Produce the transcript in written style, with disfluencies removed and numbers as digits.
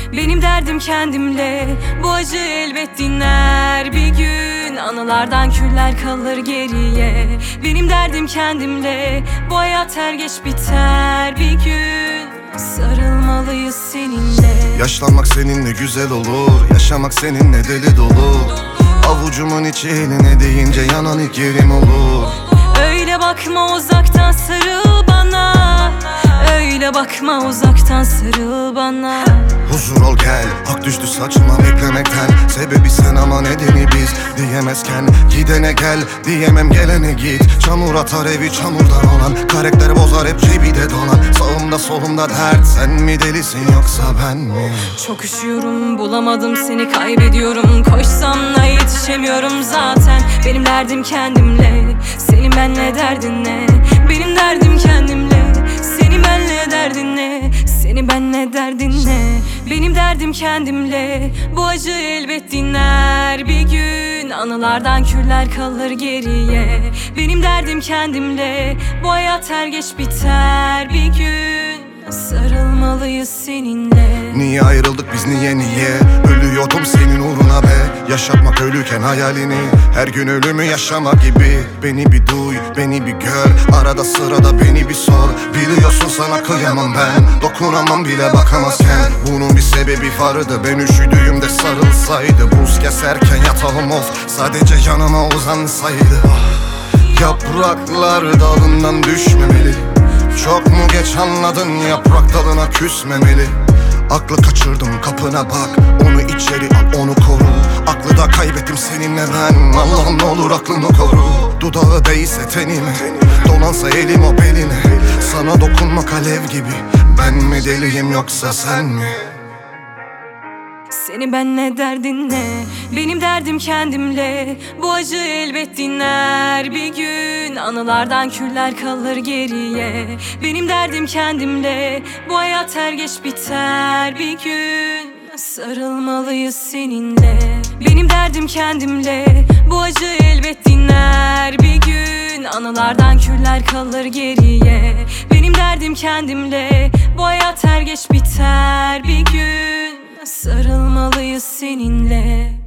Benim derdim kendimle, bu acı elbet dinler bir gün. Anılardan küller kalır geriye. Benim derdim kendimle, bu hayat er geç biter bir gün. Sarılmalıyız seninle. Yaşlanmak seninle güzel olur, yaşamak seninle deli dolu. Avucumun içi eline deyince yanan ilk yerim olur. Öyle bakma, uzaktan sarıl bana. Öyle bakma, uzaktan sarıl bana. Huzur ol gel, ak düştü saçıma beklemekten. Sebebi sen ama nedeni biz diyemezken. Gidene gel diyemem, gelene git. Çamur atar evi çamurdan olan, karakter bozar hep cebi de dolan. Sağımda solumda dert, sen mi delisin yoksa ben mi? Çok üşüyorum, bulamadım seni, kaybediyorum. Koşsam da yetişemiyorum zaten. Benim derdim kendimle, senin benle derdin ne? Benim derdim kendimle, senin benle derdin ne? Senin benle derdin ne? Benim derdim kendimle, bu acı elbet dinler bir gün. Anılardan küller kalır geriye. Benim derdim kendimle, bu hayat er geç biter bir gün. Sarılmalıyız seninle. Niye ayrıldık biz niye? Ölüyordum senin uğruna be. Yaşatmak ölüken hayalini, her gün ölümü yaşamak gibi. Beni bir duy, beni bir gör, arada sırada beni bir sor. Biliyorsun sana kıyamam ben, dokunamam bile bakamazken. Bunun bir sebebi vardı, ben üşüdüğümde sarılsaydı. Buz keserken yatağım of, sadece yanıma uzansaydı. Yapraklar dalından düşmemeli. Çok mu geç anladın, yaprak dalına küsmemeli. Aklı kaçırdım, kapına bak, onu içeri al, onu koru. Aklı da kaybettim seninle ben, Allah'ım ne olur aklını koru. Dudağı değse tenime, dolansa elim o beline. Sana dokunmak alev gibi, ben mi deliyim yoksa sen mi? Senin benle derdin ne? Benim derdim kendimle, bu acı elbet dinler bir gün. Anılardan küller kalır geriye. Benim derdim kendimle, bu hayat er geç biter bir gün. Sarılmalıyız seninle. Benim derdim kendimle, bu acı elbet dinler bir gün. Anılardan küller kalır geriye. Benim derdim kendimle, bu hayat er geç biter bir gün. Sarılmalıyız seninle.